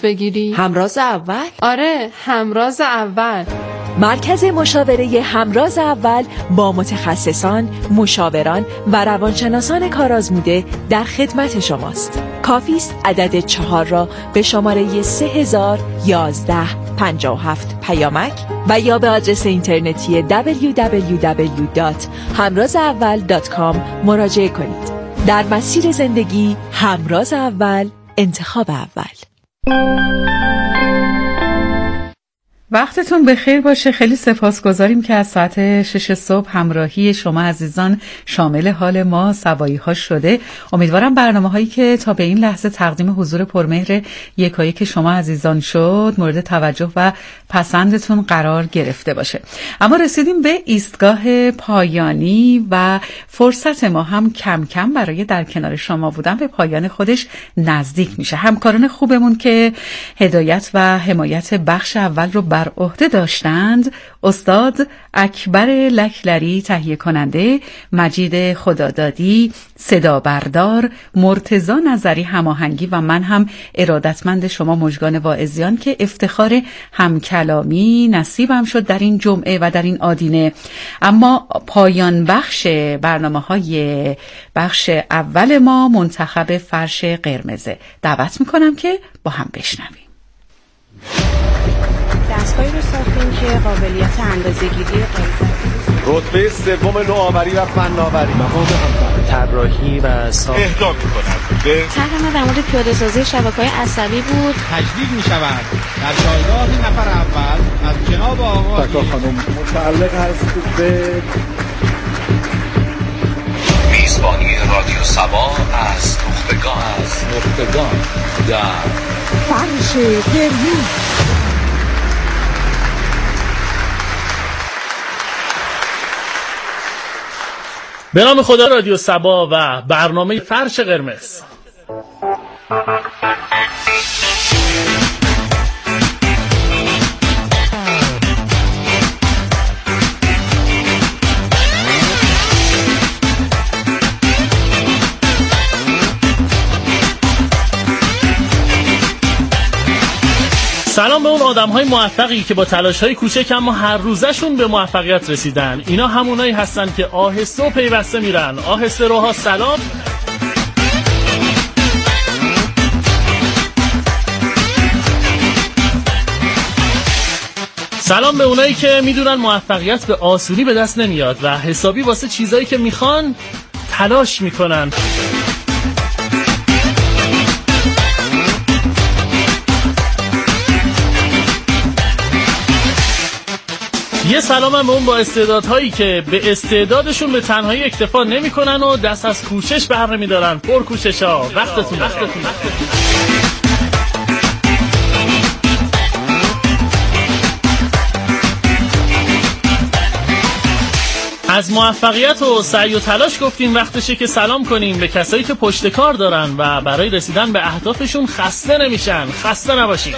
بگیری؟ همراز اول؟ آره، همراز اول. مرکز مشاوره همراز اول با متخصصان، مشاوران و روانشناسان کارآزموده در خدمت شماست. کافی است عدد 4 را به شماره 301157 پیامک و یا به آدرس اینترنتی www.hamrazaawal.com مراجعه کنید. در مسیر زندگی همراز اول، انتخاب اول. وقتتون بخیر باشه. خیلی سپاسگزاریم که از ساعت 6 صبح همراهی شما عزیزان شامل حال ما سوایی ها شده. امیدوارم برنامه هایی که تا به این لحظه تقدیم حضور پرمهر یکایک شما عزیزان شد مورد توجه و پسندتون قرار گرفته باشه. اما رسیدیم به ایستگاه پایانی و فرصت ما هم کم کم برای در کنار شما بودن به پایان خودش نزدیک میشه. همکاران خوبمون که هدایت و حمایت بخش اول رو بر عهده داشتند، استاد اکبر لکلری تهیه کننده، مجید خدادادی صدا بردار، مرتضی نظری هماهنگی و من هم ارادتمند شما مژگان واعظیان که افتخار همکلامی نصیبم شد در این جمعه و در این آدینه. اما پایان بخش برنامه‌های بخش اول ما منتخب فرش قرمزه. دعوت میکنم که با هم بشنویم. دستگاهی رو ساختیم که قابلیت اندازه‌گیری رتبه سوم نوآوری و فناوری، مقام اول طراحی و ساخت اهدا می‌کند. طرح ما در مورد پیاده‌سازی شبکه‌های عصبی بود. تجدید می‌شود در جایگاه نفر اول از جناب آقای تکا خانم متعلق است به میزبانی رادیو سبا از نخبگان در فرش قرمز. به نام خدا، رادیو سبا و برنامه فرش قرمز. سلام به اون آدم‌های موفقی که با تلاش‌های کوچک اما هر روزشون به موفقیت رسیدن. اینا همونایی هستن که آهسته و پیوسته میرن. آهسته روها سلام. سلام به اونایی که میدونن موفقیت به آسونی به دست نمیاد و حسابی واسه چیزایی که میخوان تلاش میکنن. یه سلام هم به اون با استعدادهایی که به استعدادشون به تنهایی اکتفا نمی کنن و دست از کوشش بر نمی دارن. پر کوشش ها. وقتتون. از موفقیت و سعی و تلاش گفتیم، وقتشه که سلام کنیم به کسایی که پشت کار دارن و برای رسیدن به اهدافشون خسته نمیشن. خسته نباشین.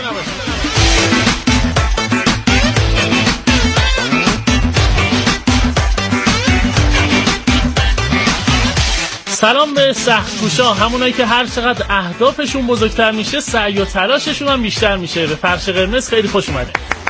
سلام به سخت‌کوشا، همونایی که هر چقدر اهدافشون بزرگتر میشه سعی و تلاششون هم بیشتر میشه. به فرش قرمز خیلی خوش اومده.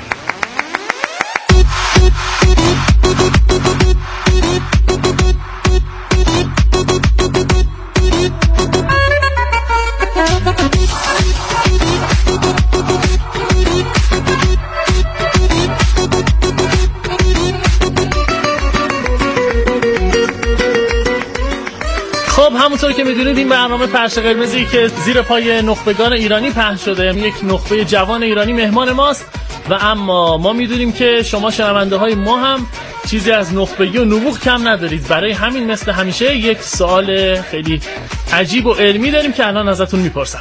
همونطور که میدونید این برنامه فرش قرمزی که زیر پای نخبگان ایرانی پهن شده، یک نخبه جوان ایرانی مهمان ماست و اما ما میدونیم که شما شنونده های ما هم چیزی از نخبگی و نبوغ کم ندارید. برای همین مثل همیشه یک سوال خیلی عجیب و علمی داریم که الان ازتون میپرسم.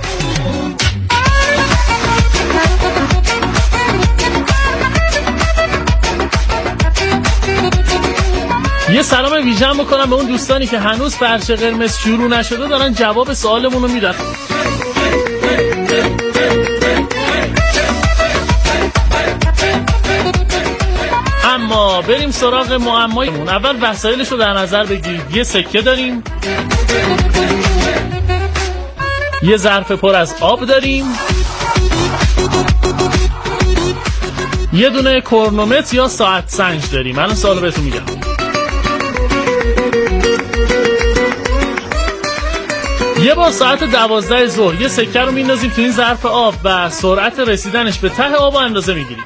یه سلام ویژه بکنم به اون دوستانی که هنوز فرش قرمز شروع نشده دارن جواب سوالمون رو میدن. اما بریم سراغ معمایمون. اول وسایلش رو در نظر بگیرید. یه سکه داریم، یه ظرف پر از آب داریم، یه دونه کرونومتر یا ساعت سنج داریم. الان سوالو بهتون میگم. یه بار ساعت 12 ظهر یه سکه رو میندازیم تو این ظرف آب و سرعت رسیدنش به ته آب رو اندازه میگیریم.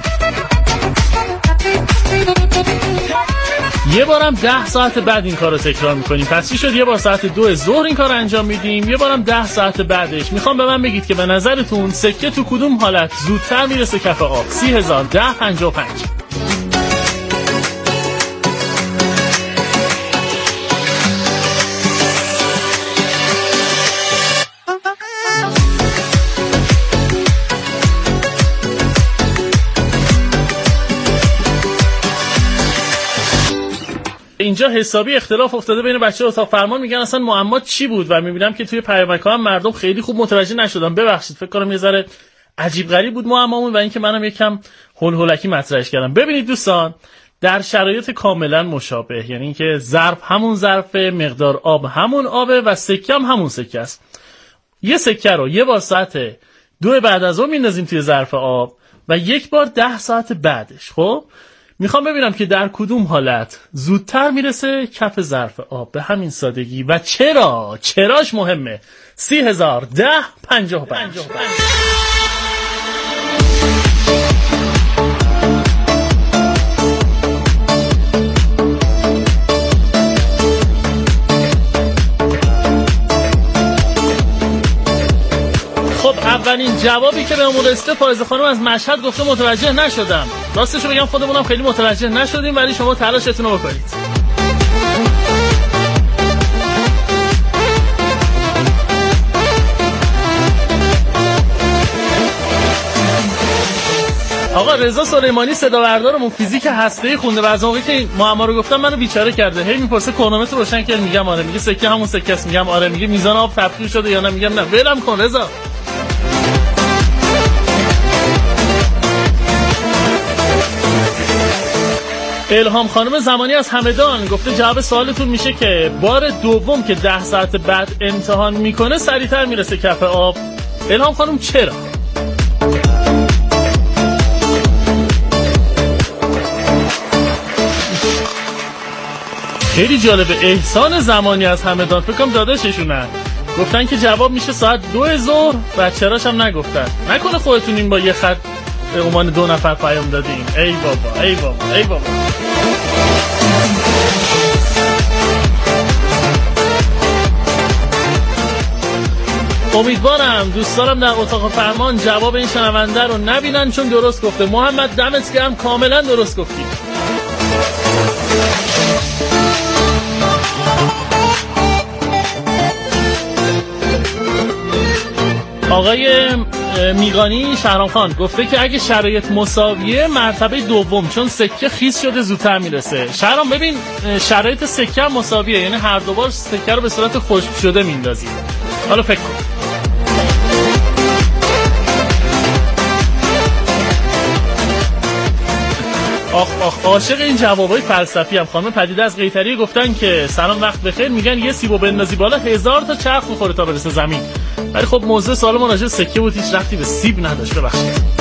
یه بارم 10 ساعت بعد این کار رو تکرار میکنیم. پس چی شد؟ یه بار ساعت 2 ظهر این کار رو انجام میدیم، یه بارم 10 ساعت بعدش. میخوام به من بگید که به نظرتون سکه تو کدوم حالت زودتر میرسه کف آب؟ 30,000 10 55. اینجا حسابی اختلاف افتاده بین بچه اتاق فرمان، میگن اصلا معما چی بود و میبینم که توی پیامک‌ها هم مردم خیلی خوب متوجه نشدن. ببخشید، فکر کنم یه ذره عجیب غریب بود معمامون و اینکه منم یکم هولهولکی مطرحش کردم. ببینید دوستان، در شرایط کاملا مشابه، یعنی اینکه ظرف همون ظرفه، مقدار آب همون آبه و سکه هم همون سکه است. یه سکه رو یه بار ساعت 2 بعد از اون میندازیم توی ظرف آب و یک بار 10 ساعت بعدش. خب میخوام ببینم که در کدوم حالت زودتر میرسه کف ظرف آب. به همین سادگی. و چراش مهمه. 30,000 10 55. خب اولین جوابی که بهمون رسیده، فائزه خانم از مشهد گفته متوجه نشدم. راستشو بگم خودمونم خیلی متوجه نشدیم، ولی شما تلاشتون رو بکنید. آقا رضا سلیمانی صدا بردارمون فیزیک هسته‌ای خونده و از موقعی که معما رو گفتم منو بیچاره کرده. هی میپرسه کرونومتر روشن کرد، میگم آره، میگه سکه همون سکه است، میگم آره، میگه میزان آب تبخیر شده یا نه، میگم نه. ولم کن رضا. الهام خانم زمانی از همدان گفته جواب سوالتون میشه که بار دوم که 10 ساعت بعد امتحان میکنه سریعتر میرسه کف آب. الهام خانم چرا؟ خیلی جالبه. احسان زمانی از همدان، فکر کنم داداششونن، گفتن که جواب میشه ساعت 2 ظهر و چراش هم نگفتن. نکنه خودتون این با یه خط به عنوان 2 نفر پیام دادین. ای بابا ای بابا ای بابا. امیدوارم دوستانم در اتاق فرمان جواب این شنونده رو نبینن، چون درست گفته. محمد دمت گرم، کاملا درست گفتی. آقای میغانی شهرام خان گفته که اگه شرایط مساویه مرتبه دوم، چون سکه خیس شده زودتر میرسه. شهرام ببین، شرایط سکه مساویه، یعنی هر دوبار سکه رو به صورت خشک شده میندازیم. حالا فکر کن. آخ عاشق این جوابای فلسفی هم. خانم پدیده از قیطری گفتن که سلام وقت بخیر، میگن یه سیبو بندازی بالا 1000 تا چرخ میخوره تا برسه زمین. ولی خب موضوع سوالمون راجع به سکه بود، هیچ ربطی به سیب نداشت. ببخشید.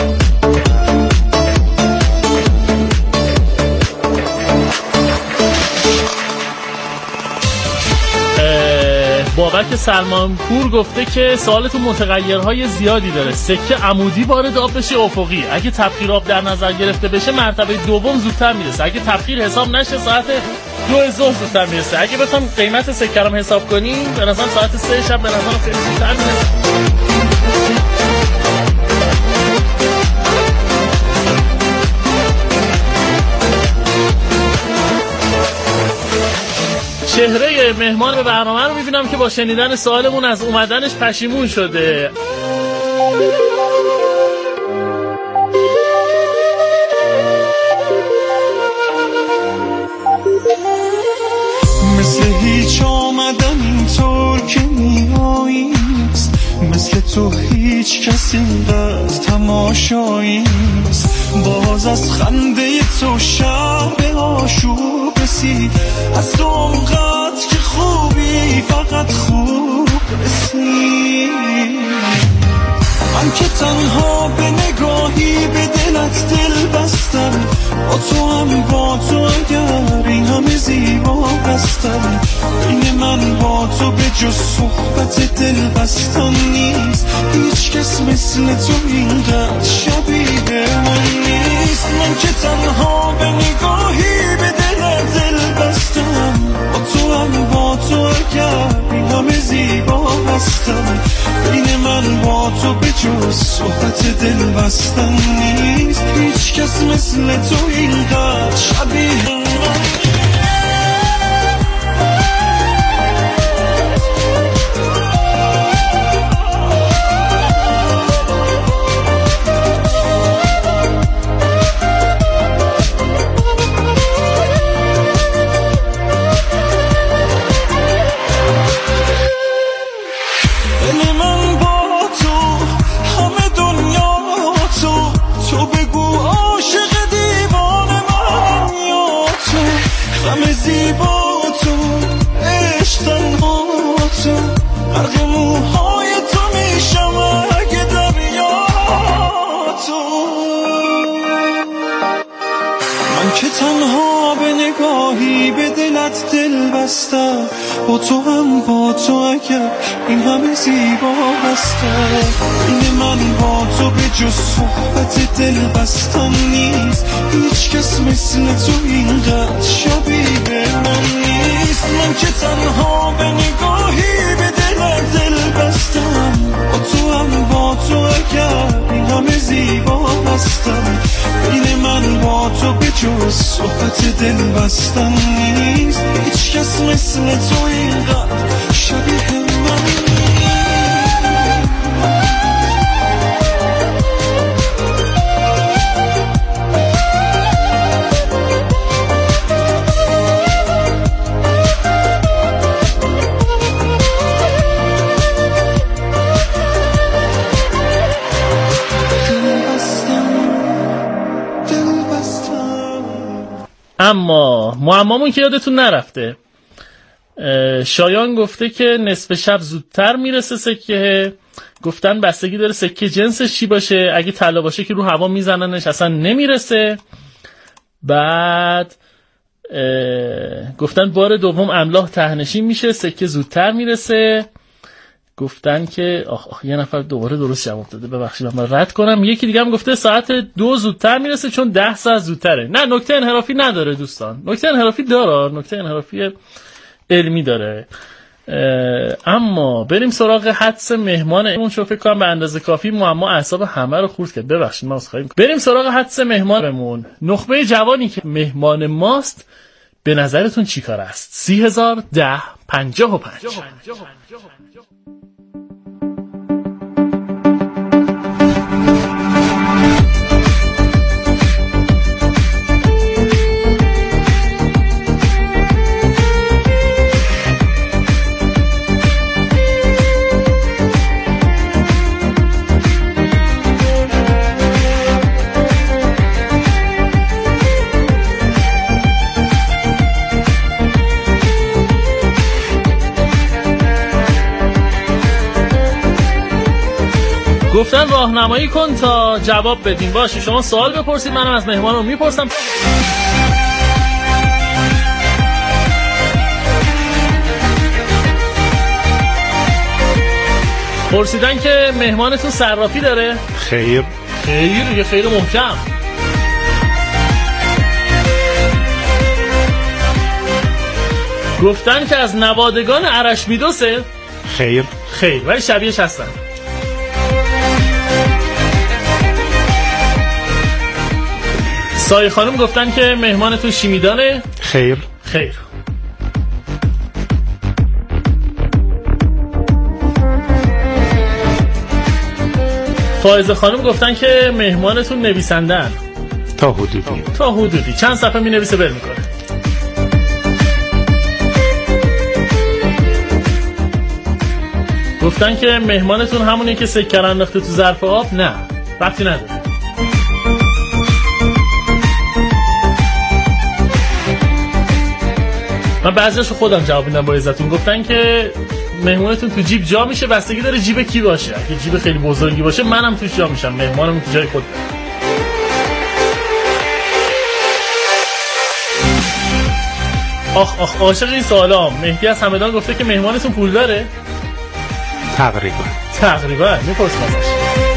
بابک سلمانپور گفته که سوالتون متغیرهای زیادی داره. سکه عمودی وارد آب بشه افقی. اگه تبخیر آب در نظر گرفته بشه مرتبه دوم زودتر میرسه. اگه تبخیر حساب نشه ساعت 2 ظهر زودتر میرسه. اگه بخوام قیمت سکه رو حساب کنیم به نظرم ساعت 3 شب به نظرم خیلی زودتر میرسه. چهره مهمان به برنامه رو میبینم که با شنیدن سوالمون از اومدنش پشیمون شده. مثل هیچ آمدن اینطور که میاییست، مثل تو هیچ کسی اینقدر تماشاییست. باز از خنده تو شب آشوب رسید، از تو اونقدر که خوبی فقط خوب رسید. من که تنها به نگاهی به دلت دل بستم، با تو هم با تو اگر این همه زیبا هستم. این من با تو به جز صحبت دل بستن نیست، هیچ کس مثل تو اینقدر شبیه من نیست. من که تنها به نگاهی به دل بستم، با تو هم با تو اگر این همه زیبا هستم. این من با تو به جز صحبت دل بستن نیست، هیچ کس مثل تو اینقدر شبیه من. با تو هم با تو اگر این همه زیبا هستم. این من با تو به جز صحبت دل بستن نیست، هیچ کس مثل تو اینقدر شبیه من نیست. من که تنها به نگاهی به دل بستم، با تو هم با تو اگر این همه زیبا هستم. این من با تو به جز صحبت دل بستن نیست، هیچ کس مثل تو اینقدر شبیه من نیست. اما معمامون که یادتون نرفته، شایان گفته که نصف شب زودتر میرسه سکه. گفتن بستگی داره سکه جنسش چی باشه، اگه طلا باشه که رو هوا میزننش اصلا نمیرسه. بعد گفتن بار دوم املاح تهنشین میشه، سکه زودتر میرسه. گفتن که یه نفر دوباره درست جواب داده، ببخشید من رد کنم. یکی دیگه هم گفته ساعت 2 زودتر میرسه چون 10 ساعت زودتره. نه، نکته انحرافی نداره دوستان، نکته انحرافی داره، نکته انحرافی علمی داره. اما بریم سراغ حدس مهمانمون. چون فکر کنم به اندازه کافی معما اعصاب همه رو خورد کرد. ببخشید ما عذرخواهی می‌کنم. بریم سراغ حدس مهمانمون. نخبه جوانی که مهمان ماست به نظرتون چی کار است؟ 30,000 10 55. گفتن راهنمایی کن تا جواب بدیم. باشه شما سوال بپرسید، منم از مهمانم میپرسم. پرسیدن که مهمانتون صرافی داره؟ خیر. خیر، یه خیر محکم. گفتن که از نوادگان ارشمیدسه؟ خیر. خیر، ولی شبیهش هستن. سایه خانم گفتن که مهمانتون شیمیدانه؟ خیر. خیر. فائزه خانم گفتن که مهمانتون نویسندن؟ تا حدودی. چند صفحه می نویسه بر میکنه؟ گفتن که مهمانتون همونی که سکر انداخته تو ظرف آب؟ نه، وقتی نداره. من بعضیاشو خودم جواب میدم با عزتون. گفتن که مهمونتون تو جیب جا میشه، بستگی داره جیب کی باشه. اگه جیب خیلی بزرگی باشه منم توش جا میشم، مهمانم تو جای خود. آخ عاشق این سوالا. مهدی از همدان گفته که مهمانتون پول داره؟ تقریبا میپرسم ازش.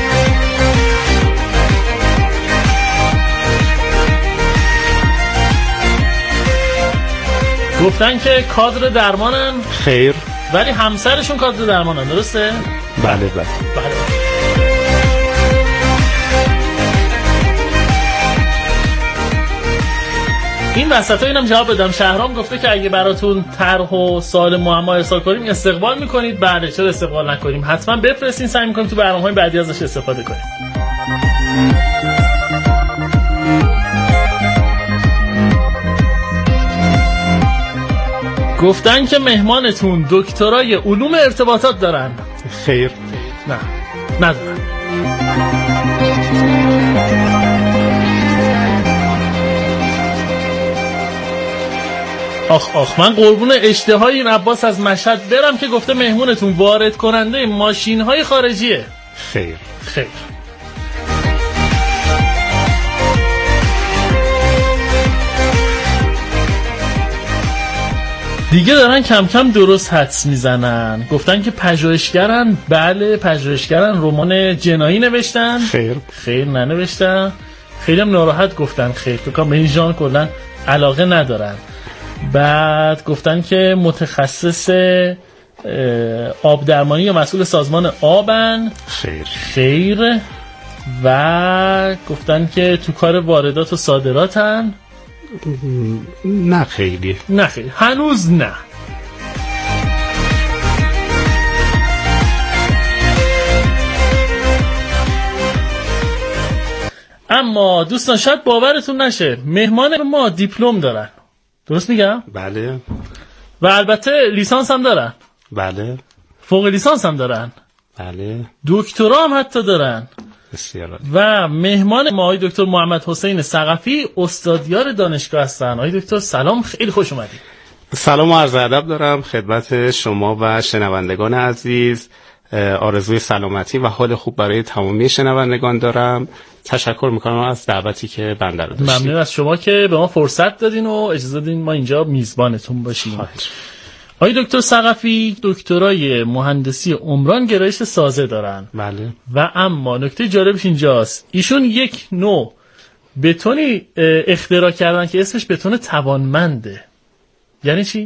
گفتن که کادر درمانن. خیر. ولی همسرشون کادر درمانن، درسته؟ بله. این وسطا اینم جواب بدم. شهرام گفته که اگه براتون طرح و سوال معما ارسال کنیم استقبال میکنید. بله، چرا استقبال نکنیم؟ حتما بفرستین، سعی میکنیم تو برنامه‌های بعدی ازش استفاده کنیم. گفتن که مهمانتون دکترای علوم ارتباطات دارن. خیر. نه ندارن. آخ من قربون اشتهای این عباس از مشهد برم که گفته مهمونتون وارد کننده ماشین‌های خارجیه. خیر. دیگه دارن کم کم درست حدس میزنن. گفتن که پژوهشگرن. بله پژوهشگرن. رمان جنایی نوشتن. خیر ننوشتن. خیلی هم ناراحت گفتن خیر، تو کام به این ژانر کلا علاقه ندارن. بعد گفتن که متخصص آب درمانی یا مسئول سازمان آبن. خیر. و گفتن که تو کار واردات و صادراتن. نه خیلی. هنوز نه. اما دوستان شاید باورتون نشه، مهمان ما دیپلم دارن. درست میگم؟ بله. و البته لیسانس هم دارن. بله. فوق لیسانس هم دارن. بله. دکترا هم حتی دارن. بسیار. و مهمان ما آقای دکتر محمد حسین ثقفی استادیار دانشگاه هستن. آقای دکتر سلام، خیلی خوش اومدید. سلام و عرض ادب دارم خدمت شما و شنوندگان عزیز. آرزوی سلامتی و حال خوب برای تمامی شنوندگان دارم. تشکر میکنم از دعوتی که بنده رو داشتید. ممنون از شما که به ما فرصت دادین و اجازه دادین ما اینجا میزبانتون باشیم. آقای دکتر ثقفی دکترای مهندسی عمران گرایش سازه دارن. بله. و اما نکته جالبش اینجاست، ایشون یک نوع بتونی اختراع کردن که اسمش بتون توانمنده. یعنی چی؟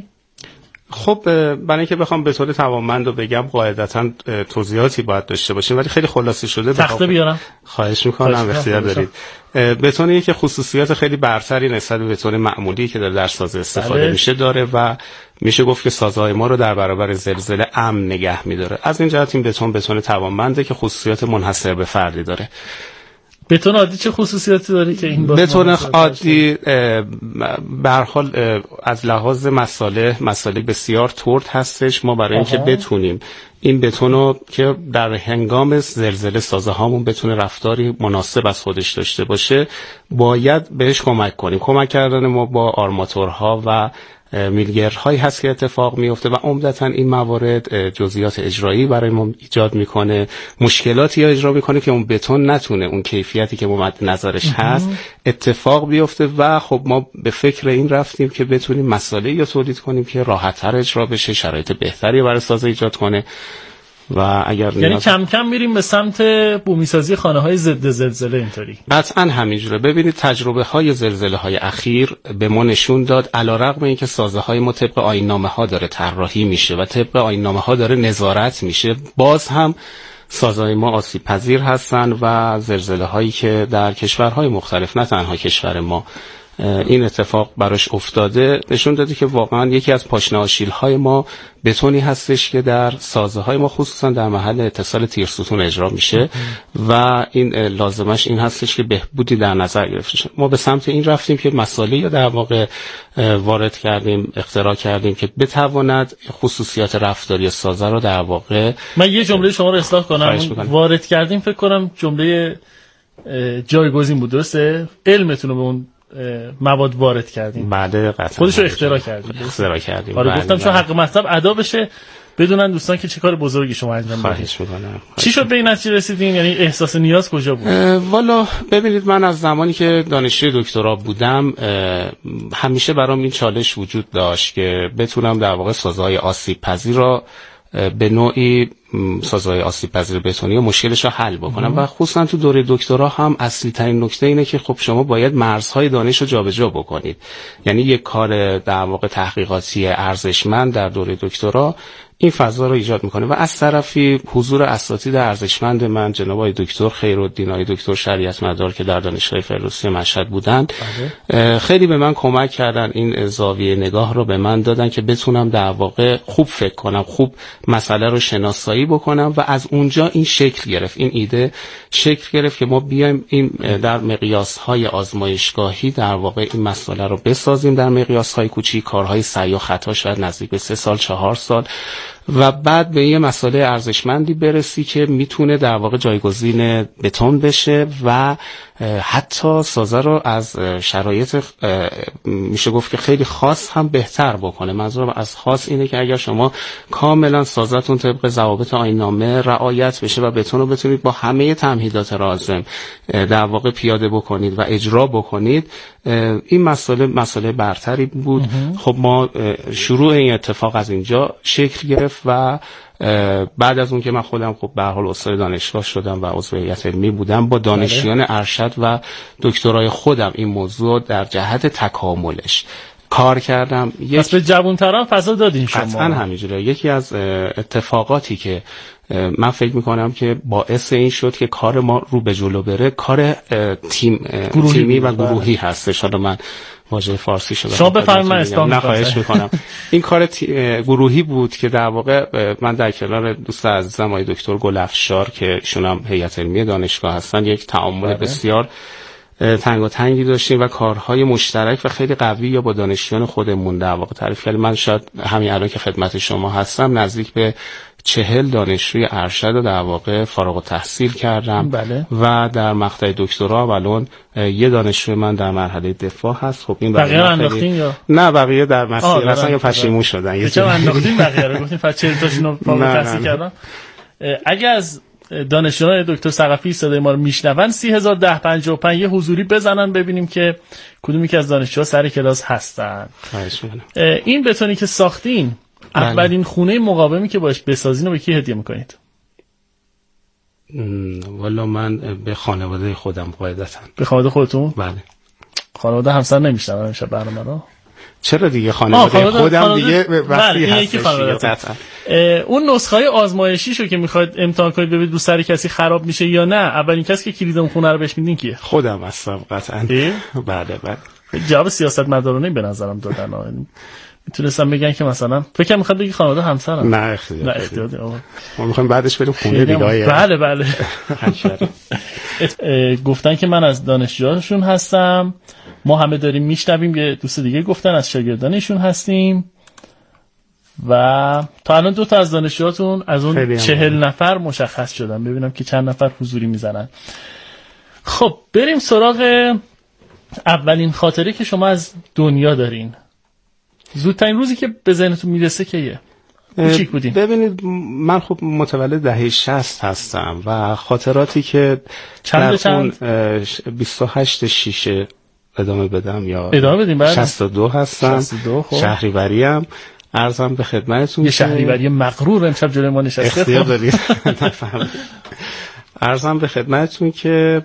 خب برای اینکه بخوام به طور توانمند رو بگم قاعدتاً توضیحاتی باید داشته باشیم، ولی خیلی خلاصه شده تخته بیارم. خواهش میکنم، اختیار دارید. بتونی که خصوصیات خیلی برتری نسبت به بتون معمولی که در سازه استفاده میشه داره و میشه گفت که سازهای ما رو در برابر زلزله امن نگه میداره. از این جهت این بتون توانمنده که خصوصیات منحصر به فردی داره. بتون عادی چه خصوصیاتی داره که این بتون عادی به هر حال از لحاظ مساله بسیار ترد هستش. ما برای اینکه بتونیم این بتون رو که در هنگام زلزله سازه هامون بتونه رفتاری مناسب از خودش داشته باشه باید بهش کمک کنیم. کمک کردن ما با آرماتورها و میلگرهایی هست که اتفاق میفته و عمدتاً این موارد جزئیات اجرایی برای ما ایجاد میکنه، مشکلاتی اجرا میکنه که اون بتون نتونه اون کیفیتی که مد نظرش هست اتفاق بیفته و خب ما به فکر این رفتیم که بتونیم مسائلی رو تولید کنیم که راحت‌تر اجرا بشه، شرایط بهتری برای سازه ایجاد کنه. و اگر یعنی کم کم میریم به سمت بومیسازی خانه‌های ضد زلزله. اینطوری قطعاً همینجوره. ببینید تجربه‌های زلزله‌های اخیر به ما نشون داد علیرغم اینکه سازه‌های ما طبق آیین‌نامه‌ها داره طراحی میشه و طبق آیین‌نامه‌ها داره نظارت میشه، باز هم سازهای ما آسیب پذیر هستن و زلزله‌هایی که در کشورهای مختلف نه تنها کشور ما این اتفاق براش افتاده نشون داده که واقعا یکی از پاشنه آشیل‌های ما بتونی هستش که در سازه‌های ما خصوصا در محل اتصال تیرستون اجرا میشه و این لازمش این هستش که بهبودی در نظر گرفته شه. ما به سمت این رفتیم که مسائلی رو در واقع وارد کردیم، اختراع کردیم که بتواند خصوصیات رفتاری سازه رو در واقع. من یه جمله شما رو اصلاح کنم. وارد کردیم فکر کنم جمله جایگزین بود، درسته؟ علمتون رو به اون مواد وارد کردیم. بله قطعا خودش رو اختراع کردیم. آره گفتم چون حق مطلب ادا بشه بدونن دوستان که چه کار بزرگی شما انجام دادید. خواهش می‌کنم. چی شد به این نتیجه رسیدین؟ یعنی احساس نیاز کجا بود؟ والا ببینید، من از زمانی که دانشجوی دکترا بودم همیشه برام این چالش وجود داشت که بتونم در واقع سازهای آسیب پذیر را به نوعی سازهای آسیب پذیر بتونی و مشکلش رو حل بکنم و خصوصا تو دوره دکترا هم اصلی ترین نکته اینه که خب شما باید مرزهای دانش رو جابجا بکنید. یعنی یک کار در واقع تحقیقاتی ارزشمند در دوره دکترا این فضا رو ایجاد میکنه و از طرفی حضور اساتید ارزشمند من جناب آقای دکتر خیرالدین، آقای دکتر شریعت مدار که در دانشگاه فردوسی مشهد بودند خیلی به من کمک کردن، این زاویه نگاه رو به من دادن که بتونم در واقع خوب فکر کنم، خوب مسئله رو شناسایی بکنم و از اونجا این شکل گرفت، این ایده شکل گرفت که ما بیایم این در مقیاس‌های آزمایشگاهی در واقع این مسئله رو بسازیم در مقیاس‌های کوچیک، کارهای سعی و خطا شاید نزدیک به 3 سال 4 سال و بعد به یه مسئله ارزشمندی برسی که میتونه در واقع جایگزین بتون بشه و حتی سازه رو از شرایط میشه گفت که خیلی خاص هم بهتر بکنه. منظورم از خاص اینه که اگر شما کاملا سازتون طبق ضوابط آیین‌نامه رعایت بشه و بتون رو بتونید با همه تمهیدات لازم در واقع پیاده بکنید و اجرا بکنید، این مسئله برتری بود. خب ما شروع این اتفاق از اینجا شکل گرفت و بعد از اون که من خودم خب به هر حال استاد دانشگاه شدم و عضو هیئت علمی بودم، با دانشجویان ارشد و دکترای خودم این موضوع در جهت تکاملش کار کردم. پس به جوان‌تران فضا دادین شما؟ قطعا همینجوره. یکی از اتفاقاتی که من فکر میکنم که باعث این شد که کار ما رو به جلو بره، کار تیمی و گروهی هستش. حالا من واژه فارسی شده شما بفرمایید، من اسپان نخواهش میکنم. این کار گروهی بود که در واقع من در کنار دوست عزیزم آقای دکتر گل‌افشار که ایشون هم هیئت علمی دانشگاه هستن یک تعامل بسیار تنگی داشتیم و کارهای مشترک و خیلی قوی یا با دانشجویان خودمون در واقع تعریف کردیم. من شاید همین الان که خدمت شما هستم نزدیک به 40 دانشجوی ارشد رو در واقع فارغ التحصیل کردم. بله. و در مقطع دکترا و الان یه دانشجوی من در مرحله دفاع هست. خب این بقیه انداختین یا نه؟ بقیه در مسیر هستن یا پشیمون شدن. چرا انداختین بقیه رو؟ گفتین فقط 40 تاشون رو فارغ التحصیل کردن. اگه از دانشجویان دکتر ثقفی صدای ما رو میشنون 301055 یه حضوری بزنن ببینیم که کدومی که از دانشجوها سر کلاس هستن. این بتونی که ساختین اولین خونه مقاومی که باش بسازین رو به کی هدیه میکنید؟ والا من به خانواده خودم قاعدتاً. به خانواده خودتون؟ بله. خانواده همسر نمیشنون امشب برنامه رو؟ چرا دیگه خانواده خودم دیگه وقتی هستش. اون نسخه‌های آزمایشیشو که میخواید امتحان کنید ببینید رو سر کسی خراب میشه یا نه، اولین کسی که کلید اون خونه رو بهش میدین کیه؟ خودم هستم قطعاً. بله. جواب سیاستمدارانه به نظرم دادن. میتونستم بگن که مثلا فکر میخواد بگی خانواده همسرم. نه اختیار. ما میخوایم بعدش بریم خونه دیگه. بله. گفتن که من از دانشجوهاشون هستم، ما همه داریم میشنویم. یه دوست دیگه گفتن از شاگردانشون هستیم و تا الان 2 تا از دانشجوهاتون از اون 40 نفر مشخص شدن. ببینم که چند نفر حضوری میزنن. خب بریم سراغ اولین خاطره که شما از دنیا دارین. زودترین روزی که به ذهنتون میرسه کیه؟ کوچیک بودین؟ ببینید من خب متولد دهه 60 هستم و خاطراتی که چند 28 6 ادامه بدم یا ادامه بدیم؟ بعد 62 هستم. 62. خب شهریوریم. عرضم به خدمتتون یه شهریوری مغرور امشب جلوی ما نشسته. اختیار دارید. عرضم به خدمتتون که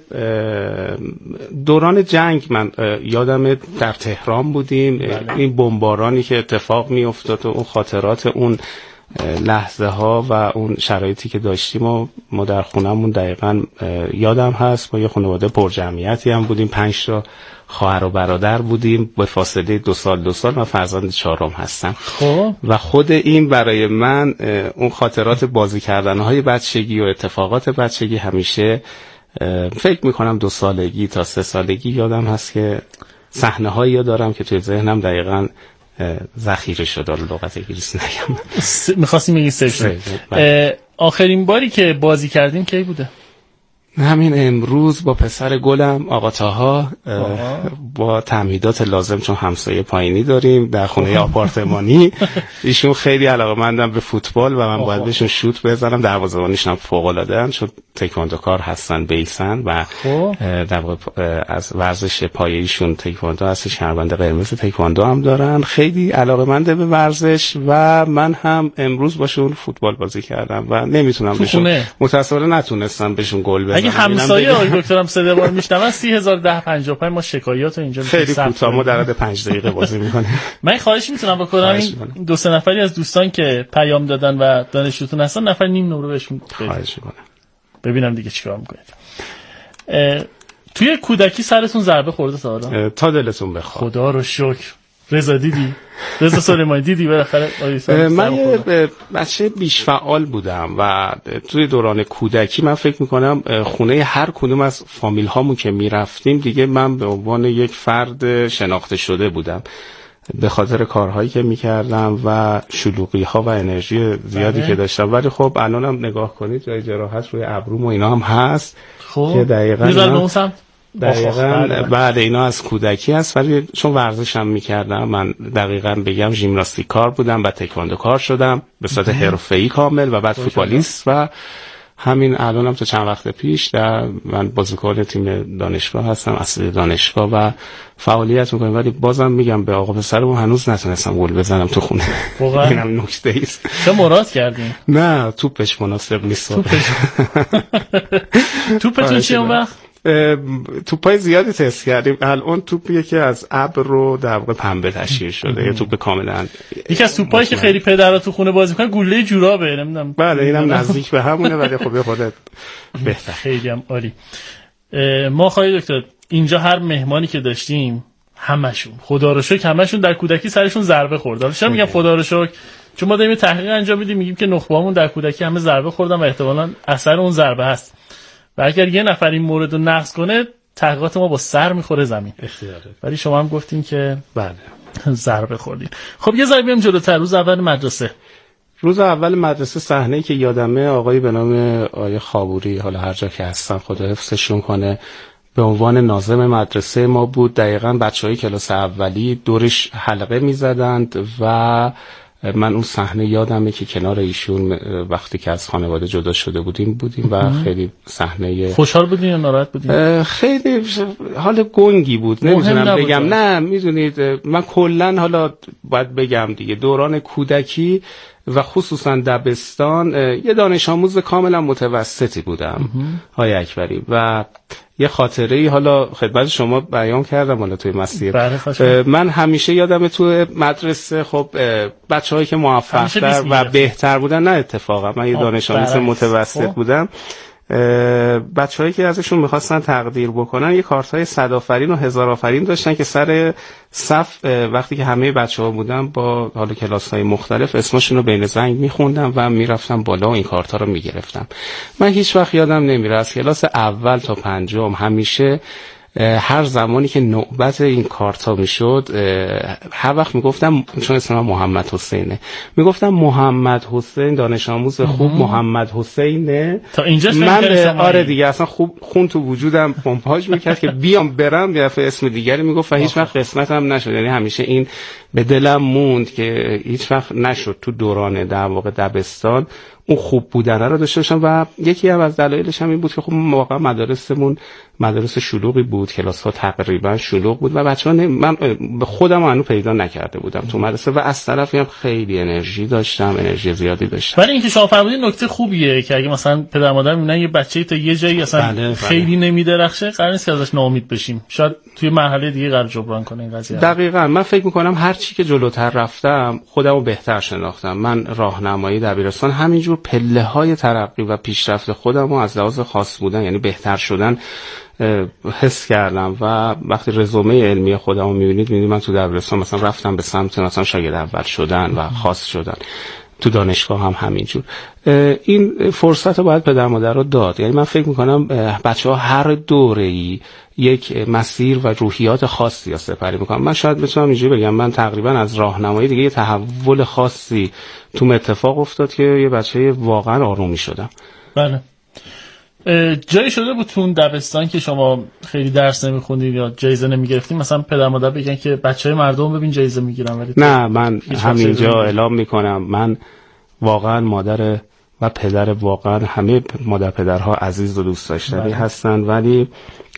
دوران جنگ من یادم در تهران بودیم. بله. این بمبارانی که اتفاق می افتاد و اون خاطرات اون لحظه ها و اون شرایطی که داشتیم و ما در خونمون دقیقاً یادم هست. ما یه خانواده پرجمعیتی هم بودیم، 5 تا خواهر و برادر بودیم به فاصله 2 سال و فرزند 4م هستم. و خود این برای من اون خاطرات بازی کردنهای بچگی و اتفاقات بچگی همیشه فکر میکنم 2 سالگی تا 3 سالگی یادم هست که صحنه هایی دارم که توی ذهنم دقیقاً ذخیره شده. لغت انگلیسی نگم. می‌خواستیم بگیم سیو. آخرین باری که بازی کردیم کی بوده؟ همین امروز با پسر گلم آقا طاها با تمهیدات لازم، چون همسایه پایینی داریم در خونه آپارتمانی، ایشون خیلی علاقه‌مندن به فوتبال و من باید بهشون شوت بزنم. دروازه‌بانیشون هم فوق‌العاده‌ان چون تکواندوکار هستن، بیسن و در واقع از ورزش پایه‌ایشون تکواندو هست، شهروند قرمز تکواندو هم دارن، خیلی علاقه‌مند به ورزش و من هم امروز باشون فوتبال بازی کردم و نمیتونم بهشون، متأسفانه نتونستم بهشون گل بزنم. اگه همسایه آقای دکترم 3 بار میشنون 3001055 ما شکایات اینجا خیلی کوتاه ما در حد 5 دقیقه بازی میکنیم. من خواهش میتونم بکنم این 2-3 نفری از دوستان که پیام دادن و دانشجوتون هستن نفر نیم نمره بهشون خواهش میکنم ببینم دیگه چیکار میکنید. توی کودکی سرتون ضربه خورده تا حالا؟ تا دلتون بخواد. خدا رو شکر. رضا دیدی؟ رضا سلیمانی دیدی بالاخره؟ من یه بچه بیش فعال بودم و توی دوران کودکی من فکر میکنم خونه هر کدوم از فامیل هامون که میرفتیم دیگه من به عنوان یک فرد شناخته شده بودم به خاطر کارهایی که میکردم و شلوغی ها و انرژی زیادی که داشتم. ولی خب الانم نگاه کنید جای جراحت روی ابروم و اینا هم هست که دقیقاً بله اینا از کودکی هست، ولی چون ورزشم میکردم من دقیقاً بگم ژیمناستیک کار بودم و تکواندو کار شدم به صورت حرفه‌ای کامل و بعد فوتبالیست و همین الانم تا چند وقت پیش من بازیکن تیم دانشگاه هستم، اصلی دانشگاه و فعالیت میکنم. ولی بازم میگم به آقا پسرمون هنوز نتونستم گل بزنم تو خونه. اینم نکته ایست. چه مراد کردین؟ نه توپش مناسب نیست. توپتون چیه اون وقت؟ توپای زیادی تست کردیم. الان توپیه که از ابر رو در واقع پنبه تشکیل شده، یه توپ کاملا یکی از توپایی که خیلی پدرها تو خونه بازی میکنن گوله جورابه، نمیدونم. بله اینم نزدیک به همونه ولی خب خودت بهتر. خیلی هم عالی. ما خواهی دکتر اینجا هر مهمانی که داشتیم همشون خدا رو شکر همشون در کودکی سرشون ضربه خورد. حالا چرا میگم خدا رو شکر؟ چون ما داریم تحقیق انجام میدیم میگیم که نخبه‌هامون در کودکی همه ضربه خوردن و احتمالاً اثر اون ضربه هست. و اگر یه نفر این مورد رو نقض کنه تحقیقات ما با سر میخوره زمین. ولی شما هم گفتین که بله ضربه خوردین. خب یه ذره بیام جلوتر. روز اول مدرسه صحنه‌ای که یادمه آقایی به نام آقای خابوری، حالا هر جا که هستن خدا حفظشون کنه، به عنوان ناظم مدرسه ما بود. دقیقاً بچهای کلاس اولی دورش حلقه میزدند و من اون صحنه یادمه که کنار ایشون وقتی که از خانواده جدا شده بودیم و خیلی صحنه. خوشحال بودین یا ناراحت بودین؟ خیلی حال گنگی بود، نمیتونم بگم. نه میدونید من کلن حالا باید بگم دیگه دوران کودکی و خصوصا دبستان یه دانش آموز کاملا متوسطی بودم های اکبری و یه خاطره‌ای حالا خدمت شما بیان کردم حالا توی مسیر. من همیشه یادمه توی مدرسه خب بچه‌هایی که موفق‌تر و بهتر بودن، نه اتفاقا من یه دانش آموز متوسط بودم، بچه‌هایی که ازشون می‌خواستن تقدیر بکنن یه کارت‌های 100 آفرین و 1000 آفرین داشتن که سر صف وقتی که همه بچه‌ها بودن با حالا کلاس‌های مختلف اسمشون رو بین زنگ می‌خوندم و میرفتم بالا و این کارت‌ها رو می‌گرفتم. من هیچ وقت یادم نمیره از کلاس اول تا پنجم همیشه هر زمانی که نوبت این کارتا میشد هر وقت میگفتم، چون اسمم محمد حسینه، میگفتم محمد حسین دانش آموز خوب محمد حسینه. تا اینجا من آره دیگه اصلا خوب خون تو وجودم پمپاژ میکرد که بیام برم یا اسم دیگری میگفت و هیچ وقت قسمتم نشد. یعنی همیشه این به دلم موند که هیچ وقت نشد تو دوران در واقع دبستان اون خوب بودن رو داشته باشم و یکی هم از دلایلش هم این بود که خب واقعا مدارسمون مدارس شلوغی بود، کلاس‌ها تقریبا شلوغ بود و بچه‌ها من به خودم هنوز پیدا نکرده بودم تو مدرسه و از طرفی هم خیلی انرژی داشتم، انرژی زیادی داشتم. ولی اینکه شما فرمودین نکته خوبیه که اگه مثلا پدر مادر میبینن یه بچه‌ای تا یه جایی اصلا خیلی نمیدرخشه، قرار نیست که ازش ناامید بشیم، شاید توی مرحله دیگه قرار جبران کنه این قضیه. دقیقاً من فکر می‌کنم هر چی که جلوتر رفتم خودمو بهتر شناختم. من راهنمایی دبیرستان همینجور پله‌های ترقی و پیشرفت خودمو از لحاظ خاص بودن یعنی بهتر شدن حس کردم و وقتی رزومه علمی خودمو می‌بینید من تو دبیرستان مثلا رفتم به سمت مثلا شاگرد اول شدن و خاص شدن، تو دانشگاه هم همینجور. این فرصت رو باید پدر مادر رو داد. یعنی من فکر میکنم بچه‌ها هر دوره‌ای یک مسیر و روحیات خاصی رو سپری میکنم. من شاید بتونم اینجوری بگم من تقریبا از راهنمایی دیگه یه تحول خاصی تو اتفاق افتاد که یه بچه واقعا آرومی شدم. بله. جایی شده بود تو اون دبستان که شما خیلی درس نمیخوندید یا جایزه نمیگرفتید، مثلا پدر مادر بگن که بچهای مردم ببین جایزه میگیرن؟ ولی نه، من همینجا اعلام میکنم من واقعا مادر و پدر، واقعا همه مادر پدرها عزیز و دوست داشتنی هستن، ولی